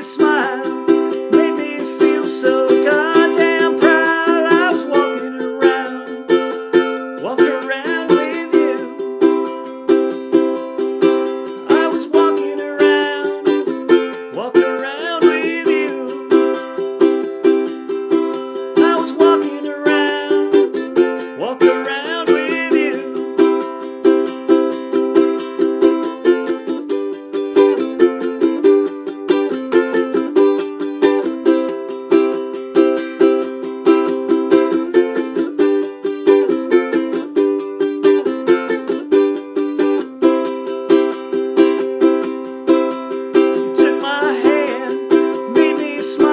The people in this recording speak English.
you smile, made me feel so goddamn proud. I was walking around with you. I was walking around with you. I was walking around with you. Smile.